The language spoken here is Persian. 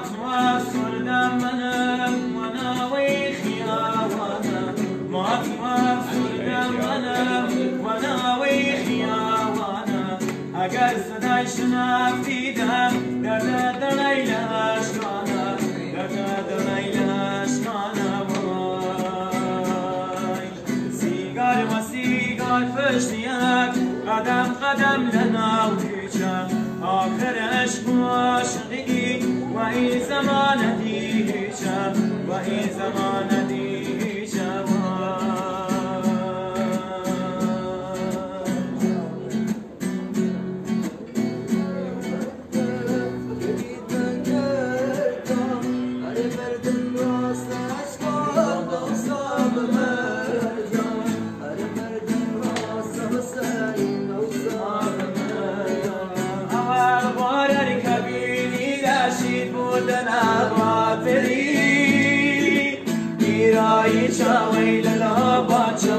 سردم منم وناوی خیاوانا ماتوا سردم منم وناوی خیاوانا اگر صدای شنافتیدم درد دلای لاشکانا درد دلای لاشکانا وای سیگار و سیگار فشتیک قدم قدم لناو هیچم آخر عشق و عاشقی و این زمان دیجم و این زمان دیجم چاوی للا باچ